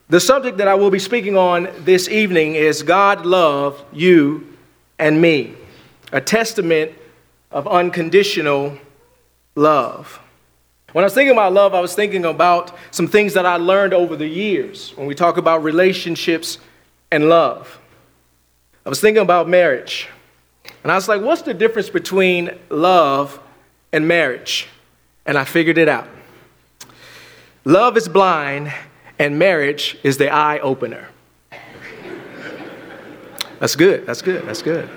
The subject that I will be speaking on this evening is God loved you and me, a testament of unconditional love. When I was thinking about love, I was thinking about some things that I learned over the years when we talk about relationships and love. I was thinking about marriage, and I was like, what's the difference between love and marriage? And I figured it out. Love is blind, and marriage is the eye opener. That's good. That's good. That's good.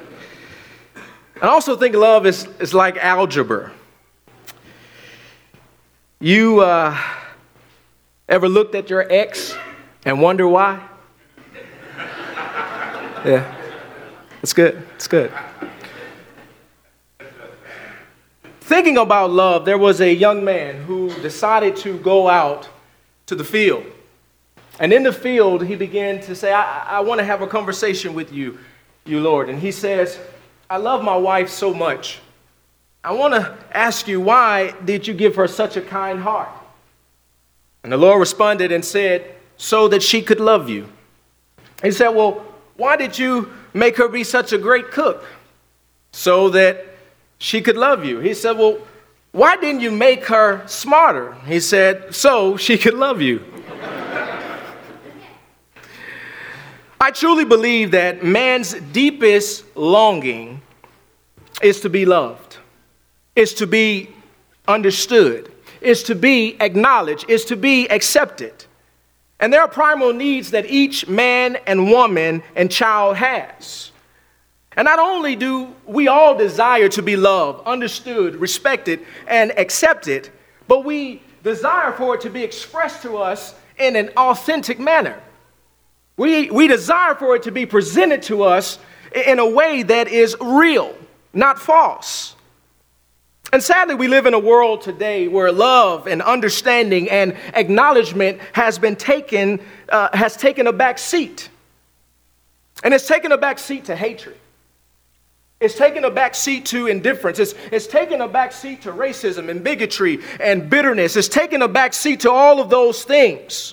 I also think love is like algebra. You ever looked at your ex and wonder why? Yeah, it's good. It's good. Thinking about love, there was a young man who decided to go out to the field. And in the field, he began to say, I want to have a conversation with you, Lord. And he says, I love my wife so much. I want to ask you, why did you give her such a kind heart? And the Lord responded and said, so that she could love you. He said, well, why did you make her be such a great cook? So that she could love you. He said, well, why didn't you make her smarter? He said, so she could love you. I truly believe that man's deepest longing is to be loved, is to be understood, is to be acknowledged, is to be accepted. And there are primal needs that each man and woman and child has. And not only do we all desire to be loved, understood, respected, and accepted, but we desire for it to be expressed to us in an authentic manner. We desire for it to be presented to us in a way that is real, not false. And sadly, we live in a world today where love and understanding and acknowledgement has taken a back seat. And it's taken a back seat to hatred. It's taken a back seat to indifference. It's taken a back seat to racism and bigotry and bitterness. It's taken a back seat to all of those things.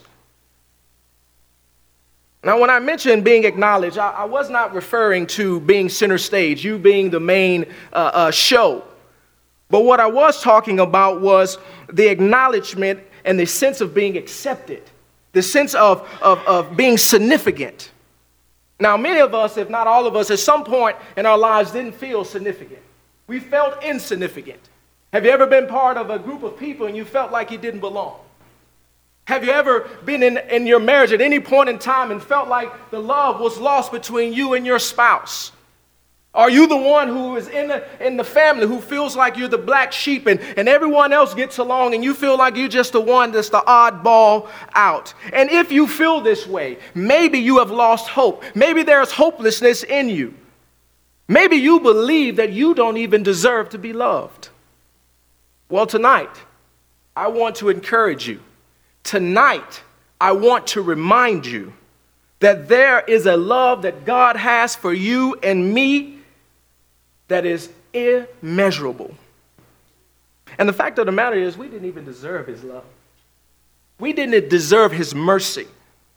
Now, when I mentioned being acknowledged, I was not referring to being center stage, you being the main show. But what I was talking about was the acknowledgement and the sense of being accepted, the sense of being significant. Now, many of us, if not all of us, at some point in our lives didn't feel significant. We felt insignificant. Have you ever been part of a group of people and you felt like you didn't belong? Have you ever been in your marriage at any point in time and felt like the love was lost between you and your spouse? Are you the one who is in the family who feels like you're the black sheep and everyone else gets along and you feel like you're just the one that's the oddball out? And if you feel this way, maybe you have lost hope. Maybe there's hopelessness in you. Maybe you believe that you don't even deserve to be loved. Well, tonight, I want to encourage you. Tonight, I want to remind you that there is a love that God has for you and me that is immeasurable. And the fact of the matter is, we didn't even deserve his love. We didn't deserve his mercy.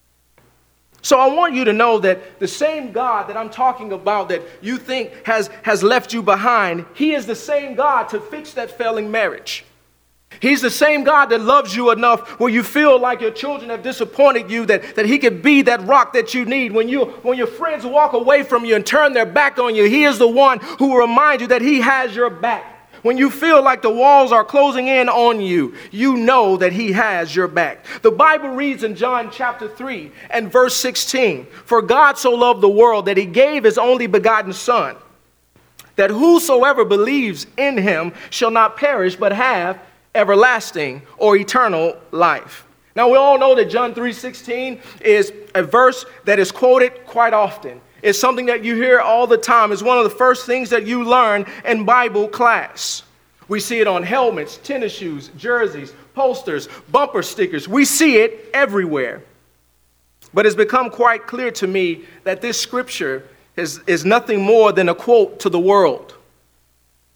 So I want you to know that the same God that I'm talking about that you think has left you behind, he is the same God to fix that failing marriage. He's the same God that loves you enough where you feel like your children have disappointed you, that he could be that rock that you need. When your friends walk away from you and turn their back on you, he is the one who will remind you that he has your back. When you feel like the walls are closing in on you, you know that he has your back. The Bible reads in John chapter 3 and verse 16, "For God so loved the world that he gave his only begotten Son, that whosoever believes in him shall not perish but have everlasting or eternal life." Now, we all know that John 3:16 is a verse that is quoted quite often. It's something that you hear all the time. It's one of the first things that you learn in Bible class. We see it on helmets, tennis shoes, jerseys, posters, bumper stickers. We see it everywhere. But it's become quite clear to me that this scripture is nothing more than a quote to the world.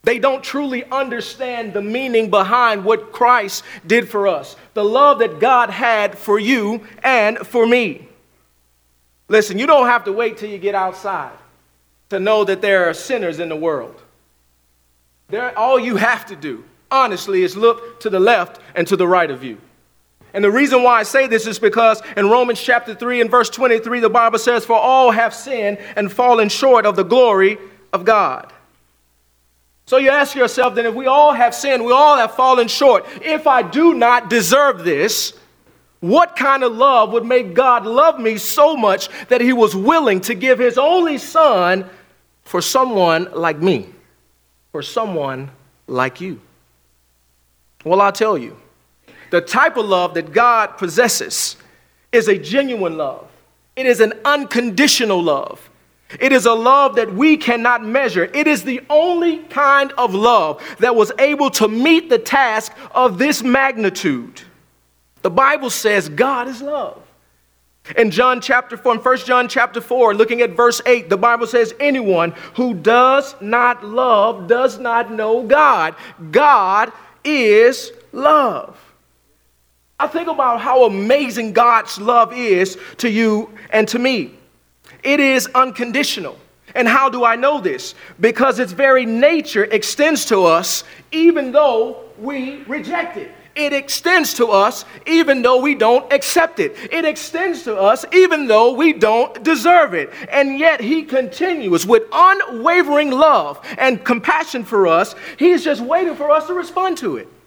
They don't truly understand the meaning behind what Christ did for us, the love that God had for you and for me. Listen, you don't have to wait till you get outside to know that there are sinners in the world. All you have to do, honestly, is look to the left and to the right of you. And the reason why I say this is because in Romans chapter 3 and verse 23, the Bible says, "For all have sinned and fallen short of the glory of God." So you ask yourself, then, if we all have sinned, we all have fallen short. If I do not deserve this, what kind of love would make God love me so much that he was willing to give his only son for someone like me, for someone like you? Well, I'll tell you, the type of love that God possesses is a genuine love. It is an unconditional love. It is a love that we cannot measure. It is the only kind of love that was able to meet the task of this magnitude. The Bible says God is love. In 1 John chapter 4, looking at verse 8, the Bible says, "Anyone who does not love does not know God. God is love." I think about how amazing God's love is to you and to me. It is unconditional. And how do I know this? Because its very nature extends to us even though we reject it. It extends to us even though we don't accept it. It extends to us even though we don't deserve it. And yet he continues with unwavering love and compassion for us. He's just waiting for us to respond to it.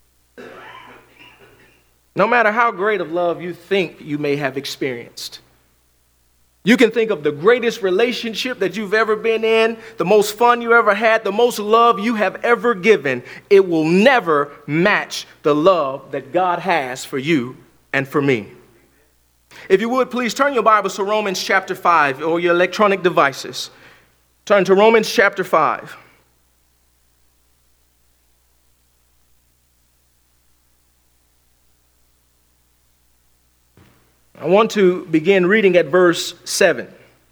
No matter how great of love you think you may have experienced, you can think of the greatest relationship that you've ever been in, the most fun you ever had, the most love you have ever given. It will never match the love that God has for you and for me. If you would, please turn your Bibles to Romans chapter 5 or your electronic devices. Turn to Romans chapter 5. I want to begin reading at verse 7.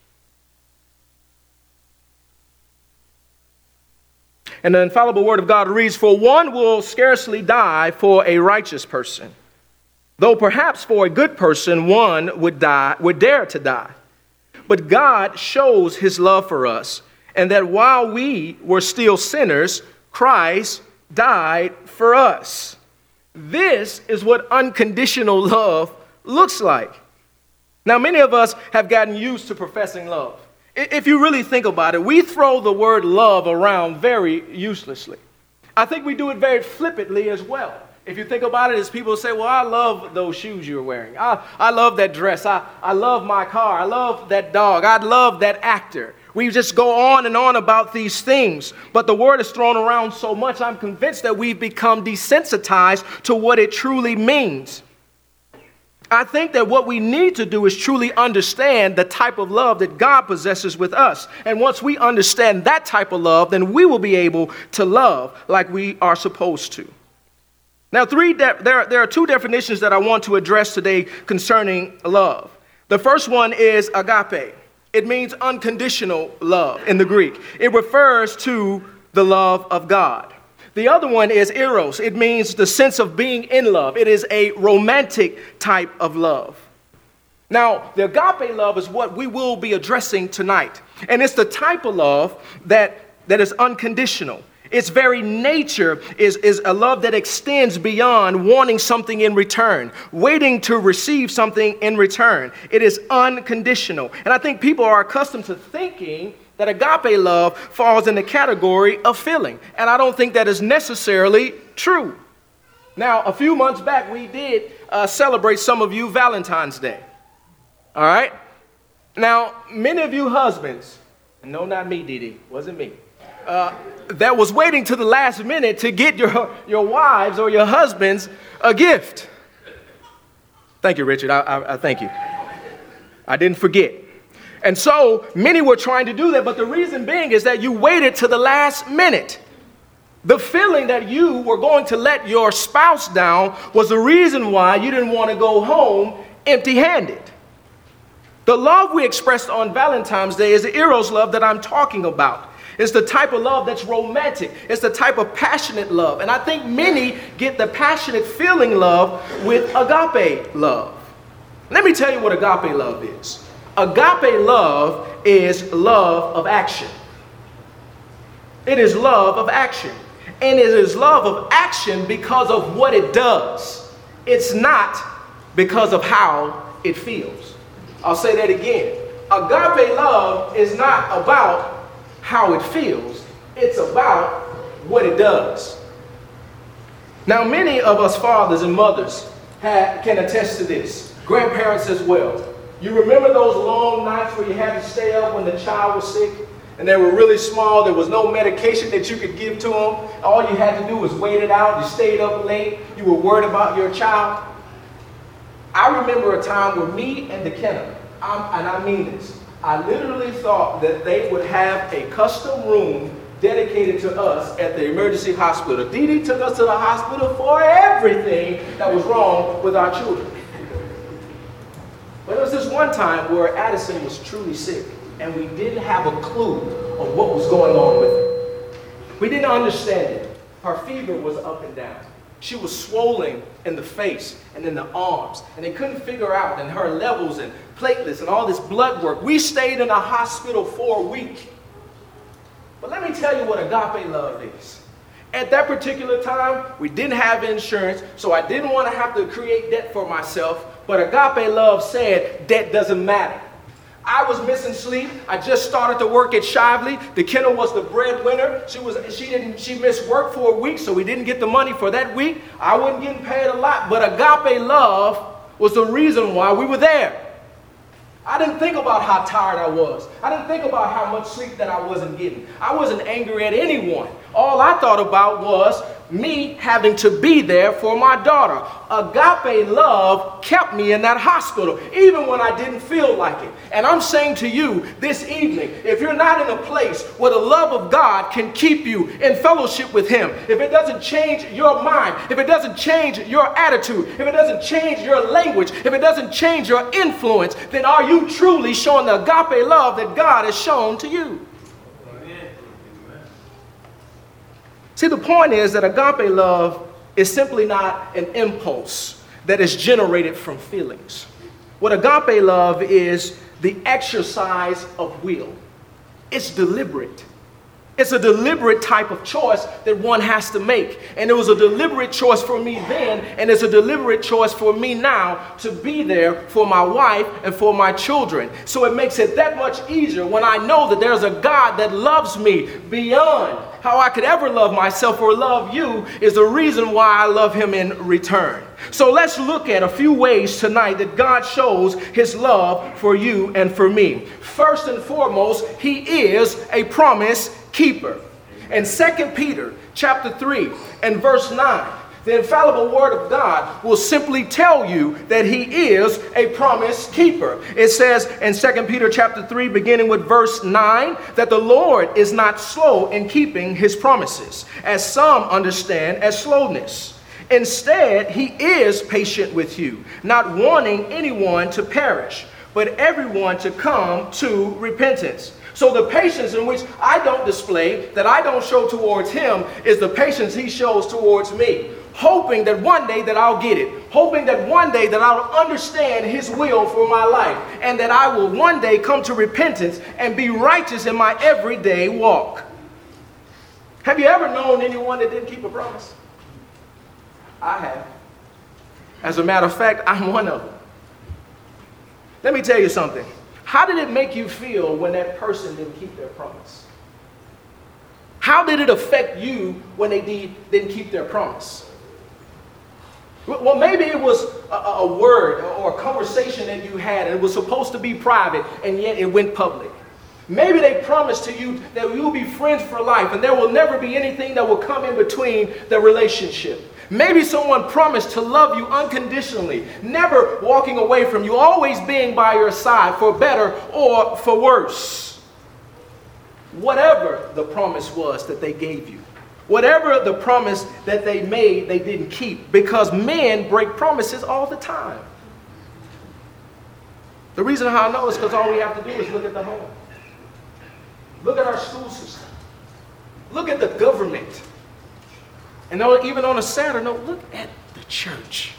And the infallible word of God reads, "For one will scarcely die for a righteous person, though perhaps for a good person one would dare to die. But God shows his love for us, and that while we were still sinners, Christ died for us." This is what unconditional love looks like. Now, many of us have gotten used to professing love. If you really think about it, we throw the word love around very uselessly. I think we do it very flippantly as well. If you think about it, as people say, "Well, I love those shoes you're wearing. I love that dress. I love my car. I love that dog. I love that actor." We just go on and on about these things. But the word is thrown around so much, I'm convinced that we've become desensitized to what it truly means. I think that what we need to do is truly understand the type of love that God possesses with us. And once we understand that type of love, then we will be able to love like we are supposed to. Now, there are two definitions that I want to address today concerning love. The first one is agape. It means unconditional love in the Greek. It refers to the love of God. The other one is eros. It means the sense of being in love. It is a romantic type of love. Now, the agape love is what we will be addressing tonight. And it's the type of love that is unconditional. Its very nature is a love that extends beyond wanting something in return, waiting to receive something in return. It is unconditional. And I think people are accustomed to thinking that agape love falls in the category of feeling. And I don't think that is necessarily true. Now, a few months back, we did celebrate, some of you, Valentine's Day. All right? Now, many of you husbands, no, not me, Didi, wasn't me, that was waiting to the last minute to get your wives or your husbands a gift. Thank you, Richard. I thank you. I didn't forget. And so many were trying to do that, but the reason being is that you waited to the last minute. The feeling that you were going to let your spouse down was the reason why you didn't want to go home empty-handed. The love we expressed on Valentine's Day is the eros love that I'm talking about. It's the type of love that's romantic. It's the type of passionate love. And I think many get the passionate feeling love with agape love. Let me tell you what agape love is. Agape love is love of action. It is love of action. And it is love of action because of what it does. It's not because of how it feels. I'll say that again. Agape love is not about how it feels. It's about what it does. Now, many of us fathers and mothers can attest to this. Grandparents as well. You remember those long nights where you had to stay up when the child was sick? And they were really small. There was no medication that you could give to them. All you had to do was wait it out. You stayed up late. You were worried about your child. I remember a time where me and McKenna, and I mean this, I literally thought that they would have a custom room dedicated to us at the emergency hospital. Dee Dee took us to the hospital for everything that was wrong with our children. But there was this one time where Addison was truly sick, and we didn't have a clue of what was going on with her. We didn't understand it. Her fever was up and down. She was swollen in the face and in the arms, and they couldn't figure out, and her levels and platelets and all this blood work. We stayed in a hospital for a week. But let me tell you what agape love is. At that particular time, we didn't have insurance, so I didn't want to have to create debt for myself. But agape love said, debt doesn't matter. I was missing sleep. I just started to work at Shively. McKenna was the breadwinner. She missed work for a week, so we didn't get the money for that week. I wasn't getting paid a lot, but agape love was the reason why we were there. I didn't think about how tired I was. I didn't think about how much sleep that I wasn't getting. I wasn't angry at anyone. All I thought about was me having to be there for my daughter. Agape love kept me in that hospital, even when I didn't feel like it. And I'm saying to you this evening, if you're not in a place where the love of God can keep you in fellowship with Him, if it doesn't change your mind, if it doesn't change your attitude, if it doesn't change your language, if it doesn't change your influence, then are you truly showing the agape love that God has shown to you? See, the point is that agape love is simply not an impulse that is generated from feelings. What agape love is the exercise of will. It's deliberate. It's a deliberate type of choice that one has to make. And it was a deliberate choice for me then, and it's a deliberate choice for me now to be there for my wife and for my children. So it makes it that much easier when I know that there's a God that loves me beyond how I could ever love myself or love you, is the reason why I love Him in return. So let's look at a few ways tonight that God shows His love for you and for me. First and foremost, He is a promise keeper. In 2 Peter chapter 3 and verse 9, the infallible word of God will simply tell you that He is a promise keeper. It says in 2 Peter chapter 3, beginning with verse 9, that the Lord is not slow in keeping His promises, as some understand as slowness. Instead, He is patient with you, not wanting anyone to perish, but everyone to come to repentance. So the patience in which I don't display, that I don't show towards Him, is the patience He shows towards me. Hoping that one day that I'll get it. Hoping that one day that I'll understand His will for my life. And that I will one day come to repentance and be righteous in my everyday walk. Have you ever known anyone that didn't keep a promise? I have. As a matter of fact, I'm one of them. Let me tell you something. How did it make you feel when that person didn't keep their promise? How did it affect you when they didn't keep their promise? Well, maybe it was a word or a conversation that you had, and it was supposed to be private, and yet it went public. Maybe they promised to you that you'll be friends for life, and there will never be anything that will come in between the relationship. Maybe someone promised to love you unconditionally, never walking away from you, always being by your side for better or for worse. Whatever the promise was that they gave you, whatever the promise that they made, they didn't keep, because men break promises all the time. The reason how I know is because all we have to do is look at the home. Look at our school system. Look at the government. And even on a sadder note, look at the church.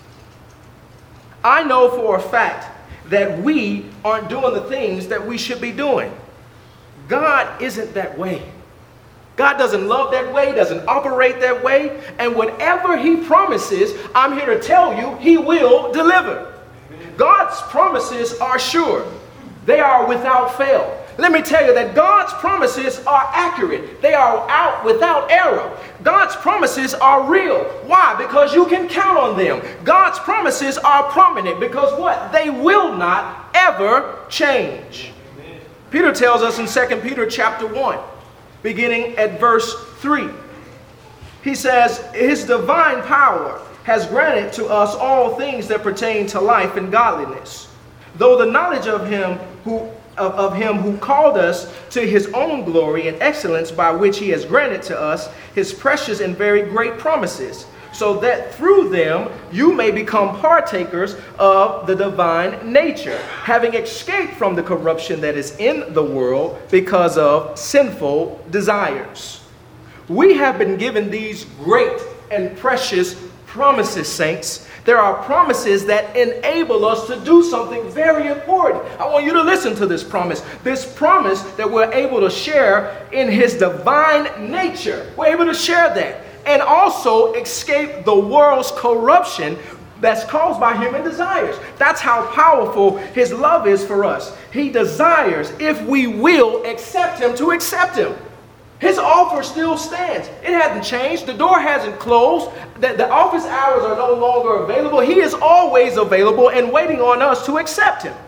I know for a fact that we aren't doing the things that we should be doing. God isn't that way. God doesn't love that way, doesn't operate that way. And whatever he promises, I'm here to tell you, he will deliver. God's promises are sure. They are without fail. Let me tell you that God's promises are accurate. They are out without error. God's promises are real. Why? Because you can count on them. God's promises are prominent because what? They will not ever change. Amen. Peter tells us in 2 Peter chapter 1, beginning at verse 3. He says, his divine power has granted to us all things that pertain to life and godliness, though the knowledge of him who called us to his own glory and excellence, by which he has granted to us his precious and very great promises, so that through them you may become partakers of the divine nature, having escaped from the corruption that is in the world because of sinful desires. We have been given these great and precious promises, saints. There are promises that enable us to do something very important. I want you to listen to this promise that we're able to share in his divine nature. We're able to share that and also escape the world's corruption that's caused by human desires. That's how powerful his love is for us. He desires, if we will accept him, to accept him. His offer still stands. It hasn't changed. The door hasn't closed. The office hours are no longer available. He is always available and waiting on us to accept him.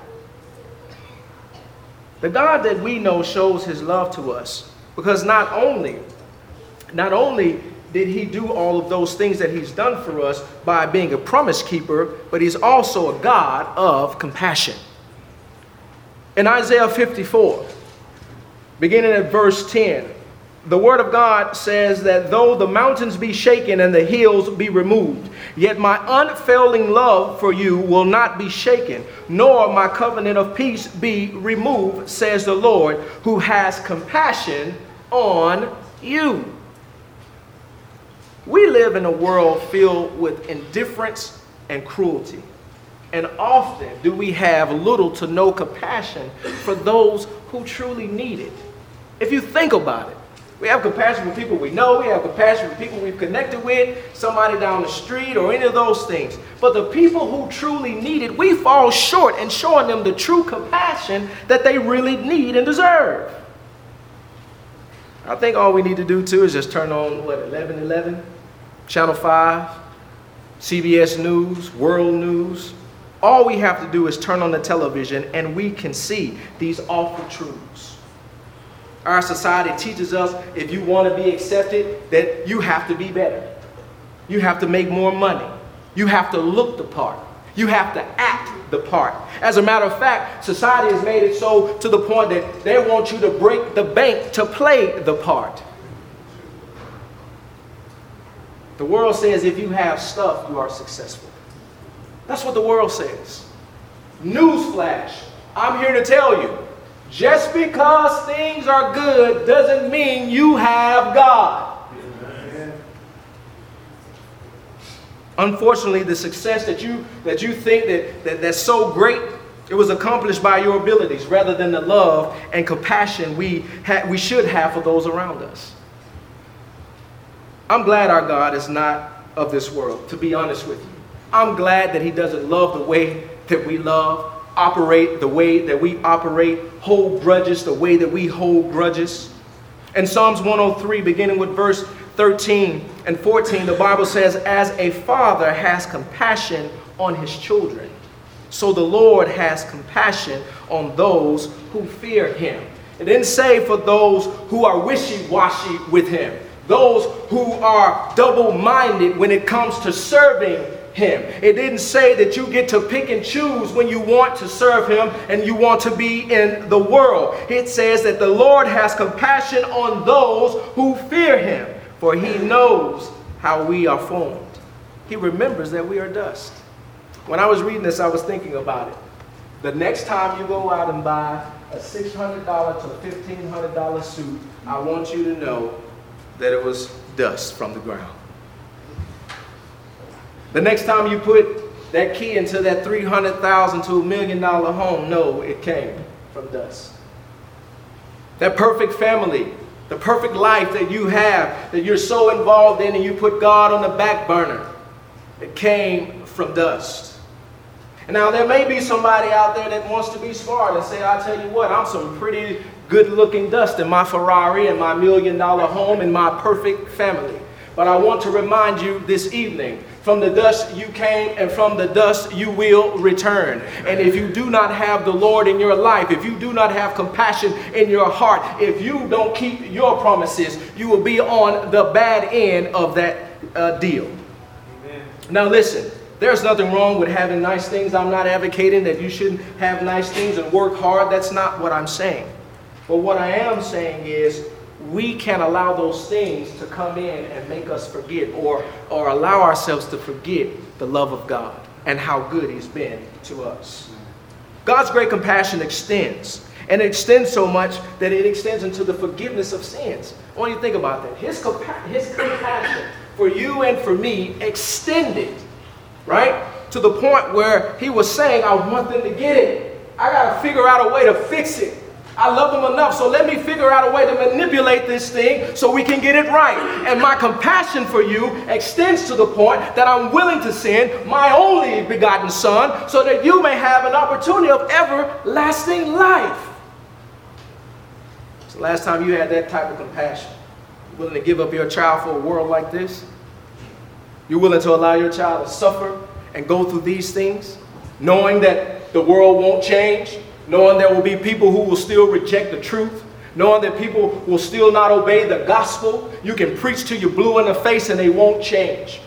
The God that we know shows his love to us because not only did he do all of those things that he's done for us by being a promise keeper, but he's also a God of compassion. In Isaiah 54, beginning at verse 10, the word of God says that though the mountains be shaken and the hills be removed, yet my unfailing love for you will not be shaken, nor my covenant of peace be removed, says the Lord, who has compassion on you. We live in a world filled with indifference and cruelty. And often do we have little to no compassion for those who truly need it. If you think about it, we have compassion for people we know. We have compassion for people we've connected with, somebody down the street or any of those things. But the people who truly need it, we fall short in showing them the true compassion that they really need and deserve. I think all we need to do too is just turn on, 1111, Channel 5, CBS News, World News. All we have to do is turn on the television and we can see these awful truths. Our society teaches us if you want to be accepted, that you have to be better. You have to make more money. You have to look the part. You have to act the part. As a matter of fact, society has made it so to the point that they want you to break the bank to play the part. The world says if you have stuff, you are successful. That's what the world says. Newsflash, I'm here to tell you, just because things are good doesn't mean you have God. Amen. Unfortunately, the success that you think that's so great, it was accomplished by your abilities rather than the love and compassion we should have for those around us. I'm glad our God is not of this world, to be honest with you. I'm glad that he doesn't love the way that we love, operate the way that we operate, hold grudges the way that we hold grudges. In Psalms 103, beginning with verse 13 and 14, the Bible says, as a father has compassion on his children, so the Lord has compassion on those who fear him. It didn't say for those who are wishy-washy with him, those who are double-minded when it comes to serving him. It didn't say that you get to pick and choose when you want to serve him and you want to be in the world. It says that the Lord has compassion on those who fear him, for he knows how we are formed. He remembers that we are dust. When I was reading this, I was thinking about it. The next time you go out and buy a $600 to $1,500 suit, I want you to know that it was dust from the ground. The next time you put that key into that $300,000 to $1 million home, no, it came from dust. That perfect family, the perfect life that you have, that you're so involved in and you put God on the back burner, it came from dust. And now there may be somebody out there that wants to be smart and say, I'll tell you what, I'm some pretty good looking dust in my Ferrari and my $1 million home and my perfect family. But I want to remind you this evening, from the dust you came and from the dust you will return. And if you do not have the Lord in your life, if you do not have compassion in your heart, if you don't keep your promises, you will be on the bad end of that deal. Amen. Now listen, there's nothing wrong with having nice things. I'm not advocating that you shouldn't have nice things and work hard. That's not what I'm saying. But what I am saying is, we can't allow those things to come in and make us forget or allow ourselves to forget the love of God and how good He's been to us. God's great compassion extends, and it extends so much that it extends into the forgiveness of sins. I want you to think about that. His compassion for you and for me extended, right, to the point where He was saying, I want them to get it. I got to figure out a way to fix it. I love them enough, so let me figure out a way to manipulate this thing so we can get it right. And my compassion for you extends to the point that I'm willing to send my only begotten Son so that you may have an opportunity of everlasting life. It's the last time you had that type of compassion. You're willing to give up your child for a world like this? You're willing to allow your child to suffer and go through these things, knowing that the world won't change? Knowing there will be people who will still reject the truth, knowing that people will still not obey the gospel. You can preach till you're blue in the face and they won't change.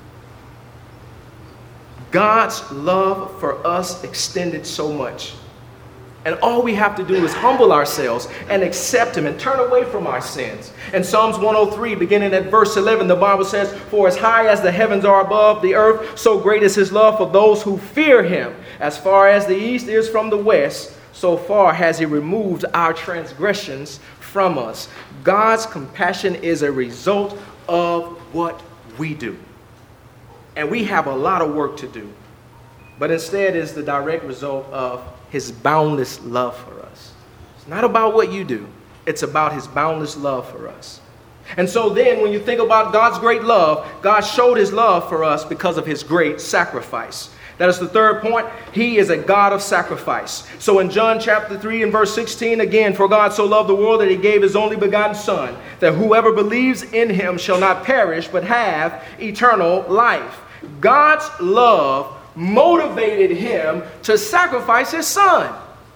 God's love for us extended so much. And all we have to do is humble ourselves and accept Him and turn away from our sins. In Psalms 103, beginning at verse 11, the Bible says, For as high as the heavens are above the earth, so great is His love for those who fear Him. As far as the east is from the west, so far has He removed our transgressions from us. God's compassion is a result of what we do. And we have a lot of work to do. But instead is the direct result of His boundless love for us. It's not about what you do. It's about His boundless love for us. And so then when you think about God's great love, God showed His love for us because of His great sacrifice. That is the third point. He is a God of sacrifice. So in John chapter 3 and verse 16, again, For God so loved the world that He gave His only begotten Son, that whoever believes in Him shall not perish but have eternal life. God's love motivated Him to sacrifice His Son.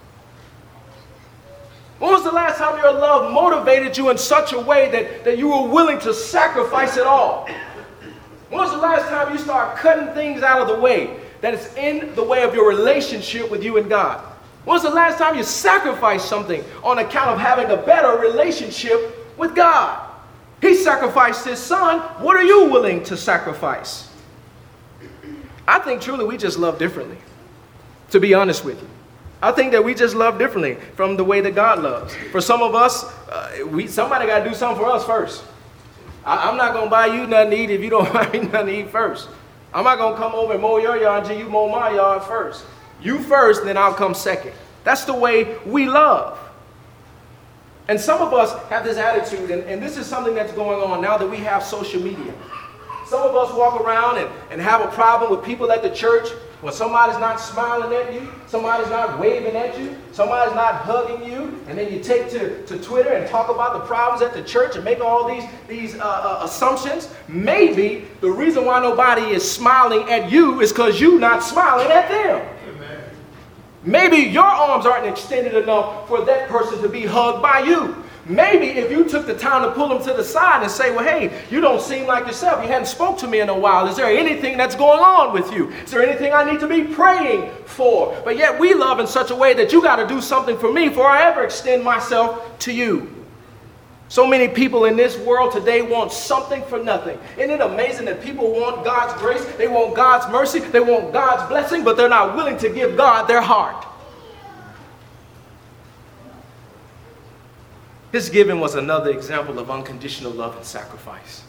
When was the last time your love motivated you in such a way that you were willing to sacrifice it all? When was the last time you started cutting things out of the way that is in the way of your relationship with you and God? When was the last time you sacrificed something on account of having a better relationship with God? He sacrificed His Son. What are you willing to sacrifice? I think truly we just love differently, to be honest with you. I think that we just love differently from the way that God loves. For some of us, somebody got to do something for us first. I'm not going to buy you nothing to eat if you don't buy me nothing to eat first. I'm not going to come over and mow your yard until you mow my yard first. You first, then I'll come second. That's the way we love. And some of us have this attitude, and this is something that's going on now that we have social media. Some of us walk around and have a problem with people at the church when somebody's not smiling at you, somebody's not waving at you, somebody's not hugging you, and then you take to Twitter and talk about the problems at the church and make all these assumptions. Maybe the reason why nobody is smiling at you is because you're not smiling at them. Amen. Maybe your arms aren't extended enough for that person to be hugged by you. Maybe if you took the time to pull them to the side and say, well, hey, you don't seem like yourself. You hadn't spoke to me in a while. Is there anything that's going on with you? Is there anything I need to be praying for? But yet we love in such a way that you got to do something for me before I ever extend myself to you. So many people in this world today want something for nothing. Isn't it amazing that people want God's grace? They want God's mercy. They want God's blessing, but they're not willing to give God their heart. His giving was another example of unconditional love and sacrifice.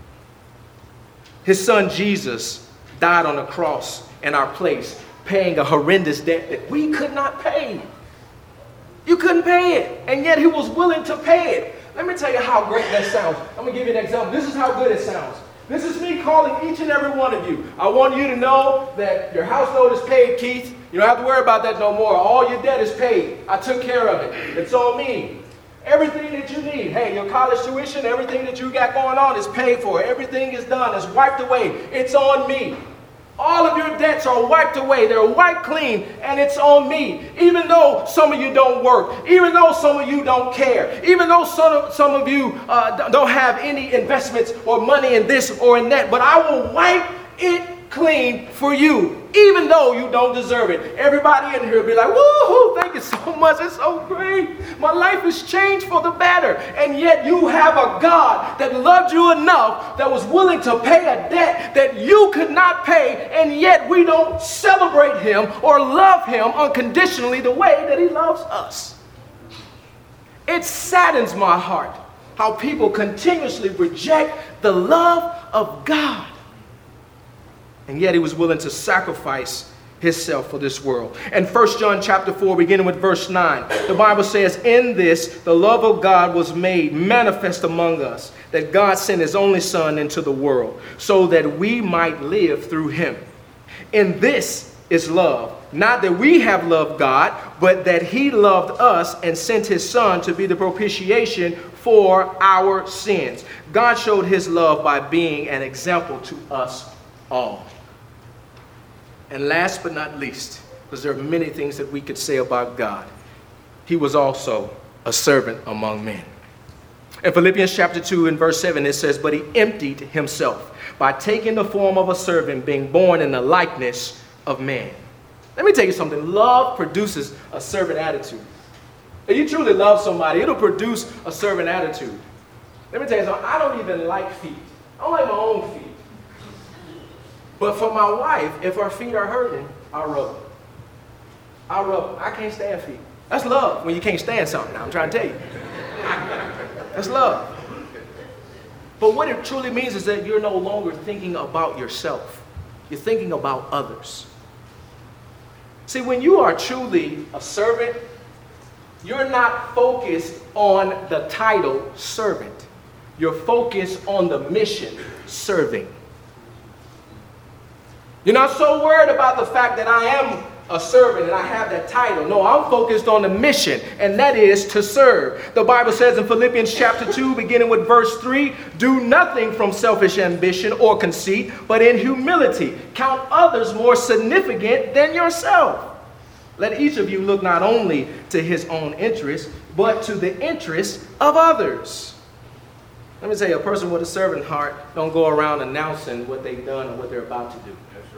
His son Jesus died on the cross in our place, paying a horrendous debt that we could not pay. You couldn't pay it, and yet he was willing to pay it. Let me tell you how great that sounds. I'm going to give you an example. This is how good it sounds. This is me calling each and every one of you. I want you to know that your house note is paid, Keith. You don't have to worry about that no more. All your debt is paid. I took care of it. It's on me. Everything that you need, hey, your college tuition, everything that you got going on is paid for. Everything is done. It's wiped away. It's on me. All of your debts are wiped away. They're wiped clean, and it's on me. Even though some of you don't work, even though some of you don't care, even though some of you don't have any investments or money in this or in that, but I will wipe it clean for you, even though you don't deserve it. Everybody in here will be like, woohoo, thank you so much. It's so great. My life has changed for the better. And yet you have a God that loved you enough, that was willing to pay a debt that you could not pay, and yet we don't celebrate him or love him unconditionally the way that he loves us. It saddens my heart how people continuously reject the love of God. And yet he was willing to sacrifice himself for this world. And 1 John chapter 4, beginning with verse 9, the Bible says, in this, the love of God was made manifest among us, that God sent his only Son into the world, so that we might live through him. In this is love, not that we have loved God, but that he loved us and sent his Son to be the propitiation for our sins. God showed his love by being an example to us all. And last but not least, because there are many things that we could say about God, he was also a servant among men. In Philippians chapter 2 and verse 7, it says, but he emptied himself by taking the form of a servant, being born in the likeness of man. Let me tell you something. Love produces a servant attitude. If you truly love somebody, it'll produce a servant attitude. Let me tell you something. I don't even like feet. I don't like my own feet. But for my wife, if her feet are hurting, I'll rub them. I'll rub them. I can't stand feet. That's love when you can't stand something. Now, I'm trying to tell you. That's love. But what it truly means is that you're no longer thinking about yourself. You're thinking about others. See, when you are truly a servant, you're not focused on the title servant. You're focused on the mission, serving. You're not so worried about the fact that I am a servant and I have that title. No, I'm focused on the mission, and that is to serve. The Bible says in Philippians chapter 2, beginning with verse 3, do nothing from selfish ambition or conceit, but in humility count others more significant than yourself. Let each of you look not only to his own interest, but to the interest of others. Let me tell you, a person with a servant heart don't go around announcing what they've done and what they're about to do.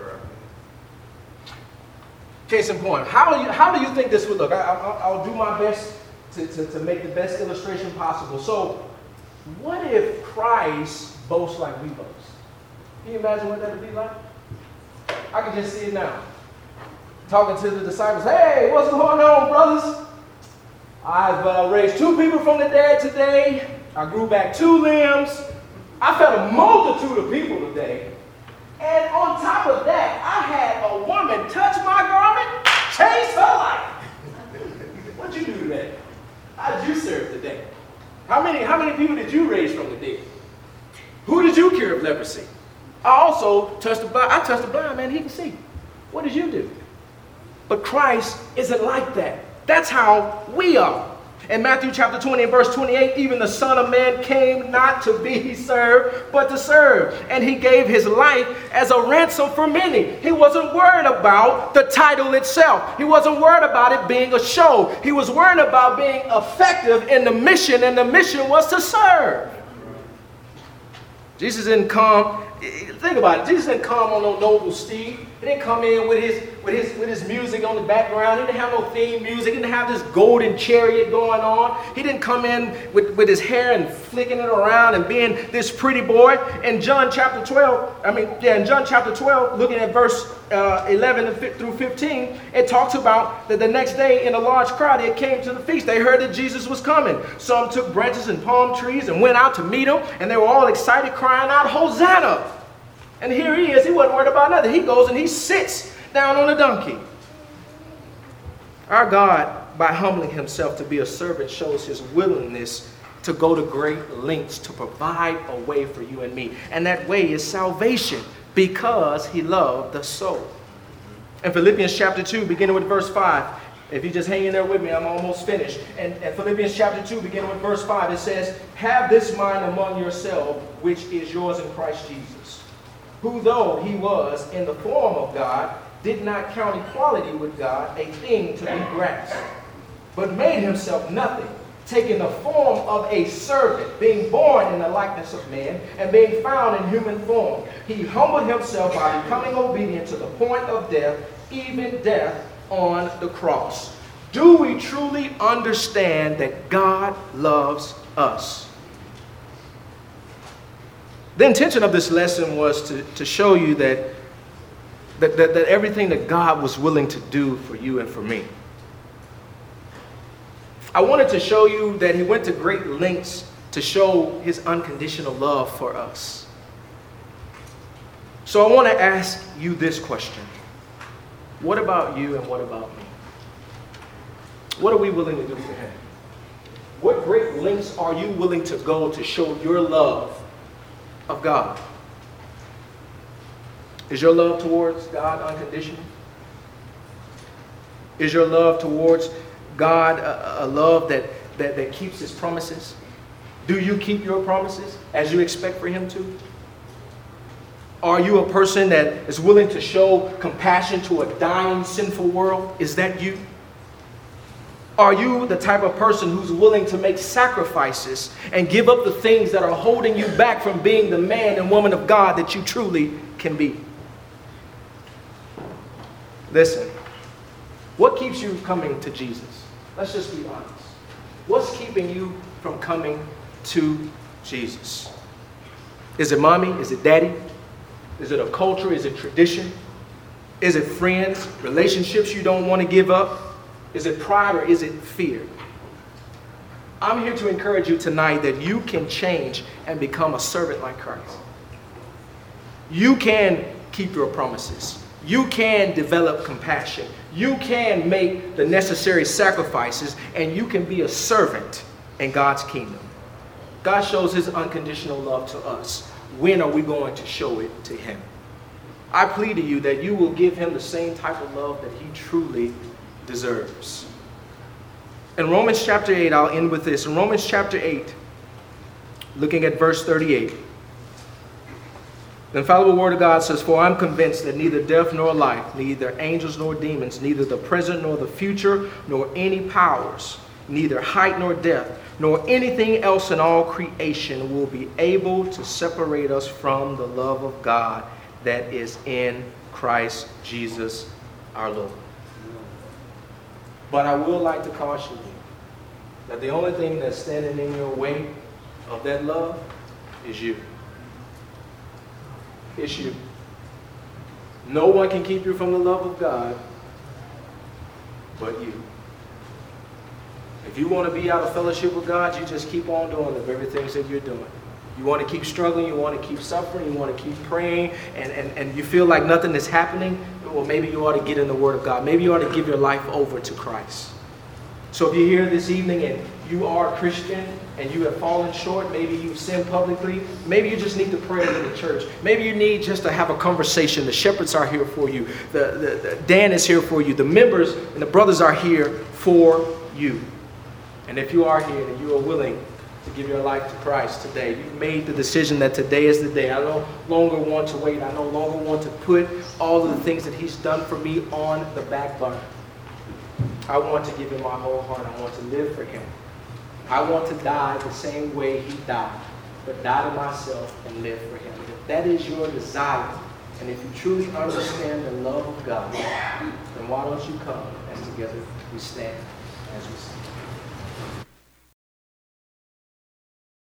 Case in point, how do you think this would look? I'll do my best to make the best illustration possible. So, what if Christ boasts like we boast? Can you imagine what that would be like? I can just see it now. Talking to the disciples, hey, what's going on, brothers? I've raised 2 people from the dead today. I grew back 2 limbs. I fed a multitude of people today. And on top of that, I had a woman touch my garment, change her life. What'd you do today? How did you serve today? How many people did you raise from the dead? Who did you cure of leprosy? I also touched the blind. I touched the blind man, he can see. What did you do? But Christ isn't like that. That's how we are. In Matthew chapter 20 and verse 28, even the Son of Man came not to be served, but to serve. And he gave his life as a ransom for many. He wasn't worried about the title itself. He wasn't worried about it being a show. He was worried about being effective in the mission, and the mission was to serve. Jesus didn't come, think about it, Jesus didn't come on no noble steed. He didn't come in with his music on the background. He didn't have no theme music. He didn't have this golden chariot going on. He didn't come in with his hair and flicking it around and being this pretty boy. In John chapter 12, looking at verse 11 through 15, it talks about that the next day in a large crowd, they came to the feast. They heard that Jesus was coming. Some took branches and palm trees and went out to meet him, and they were all excited, crying out, "Hosanna!" And here he is. He wasn't worried about nothing. He goes and he sits down on a donkey. Our God, by humbling himself to be a servant, shows his willingness to go to great lengths to provide a way for you and me. And that way is salvation, because he loved the soul. In Philippians chapter 2, beginning with verse 5, if you just hang in there with me, I'm almost finished. And Philippians chapter 2, beginning with verse 5, it says, "Have this mind among yourselves, which is yours in Christ Jesus, who though he was in the form of God, did not count equality with God a thing to be grasped, but made himself nothing, taking the form of a servant, being born in the likeness of man, and being found in human form. He humbled himself by becoming obedient to the point of death, even death on the cross." Do we truly understand that God loves us? The intention of this lesson was to show you that everything that God was willing to do for you and for me. I wanted to show you that he went to great lengths to show his unconditional love for us. So I want to ask you this question. What about you and what about me? What are we willing to do for him? What great lengths are you willing to go to show your love of God? Is your love towards God unconditional? Is your love towards God a love that keeps his promises? Do you keep your promises as you expect for him to? Are you a person that is willing to show compassion to a dying, sinful world? Is that you? Are you the type of person who's willing to make sacrifices and give up the things that are holding you back from being the man and woman of God that you truly can be? Listen, what keeps you coming to Jesus? Let's just be honest. What's keeping you from coming to Jesus? Is it mommy? Is it daddy? Is it a culture? Is it tradition? Is it friends, relationships you don't want to give up? Is it pride or is it fear? I'm here to encourage you tonight that you can change and become a servant like Christ. You can keep your promises. You can develop compassion. You can make the necessary sacrifices, and you can be a servant in God's kingdom. God shows his unconditional love to us. When are we going to show it to him? I plead to you that you will give him the same type of love that he truly deserves. In Romans chapter 8, I'll end with this. In Romans chapter 8, looking at verse 38, the infallible word of God says, "For I'm convinced that neither death nor life, neither angels nor demons, neither the present nor the future, nor any powers, neither height nor depth, nor anything else in all creation will be able to separate us from the love of God that is in Christ Jesus our Lord." But I would like to caution you that the only thing that's standing in your way of that love is you. It's you. No one can keep you from the love of God but you. If you want to be out of fellowship with God, you just keep on doing the very things that you're doing. You want to keep struggling, you want to keep suffering, you want to keep praying, and you feel like nothing is happening, well, maybe you ought to get in the Word of God. Maybe you ought to give your life over to Christ. So if you're here this evening and you are a Christian and you have fallen short, maybe you've sinned publicly, maybe you just need to pray in the church. Maybe you need just to have a conversation. The shepherds are here for you. The Dan is here for you. The members and the brothers are here for you. And if you are here and you are willing to give your life to Christ today, you've made the decision that today is the day. I no longer want to wait. I no longer want to put all of the things that he's done for me on the back burner. I want to give him my whole heart. I want to live for him. I want to die the same way he died, but die to myself and live for him. If that is your desire And if you truly understand the love of God, then why don't you come and together we stand as we sing.